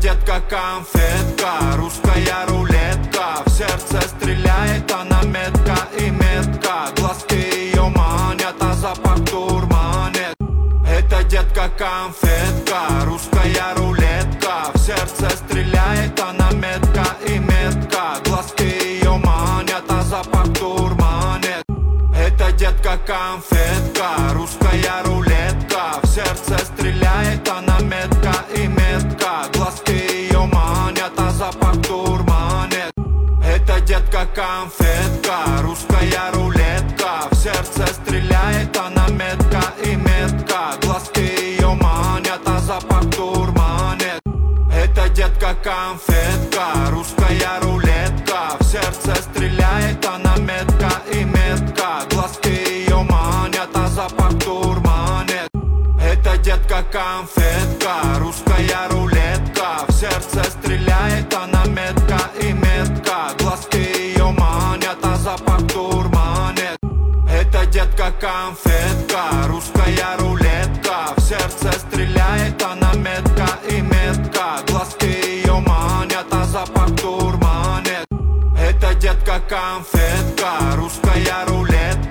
детка конфетка, русская рулетка. В сердце стреляет она метко и метко. Глазки ее манят, а запах дурманит. Это детка конфетка, русская рулетка. В сердце стреляет она метко и метко. Глазки ее манят, а запах дурманит. Это детка конфетка, русская рулетка. В сердце стреляет она метко и метко. Глазки ее манят, а запах дурманит. Это детка конфетка, русская рулетка. В сердце стреляет она метко и метко. Глазки ее манят, а запах дурманит. Это детка конфетка, русская рулетка. В сердце стреляет она метко и метко. Глазки ее манят, а запах дурманит. Это детка конфетка, русская рулетка. В сердце стреляет она метко и метко. Глазки ее манят, а запах дурманит. Это детка конфетка, русская рулетка. В сердце стреляет она метко и метко. Глазки ее манят, а запах дурманит. Это детка конфетка.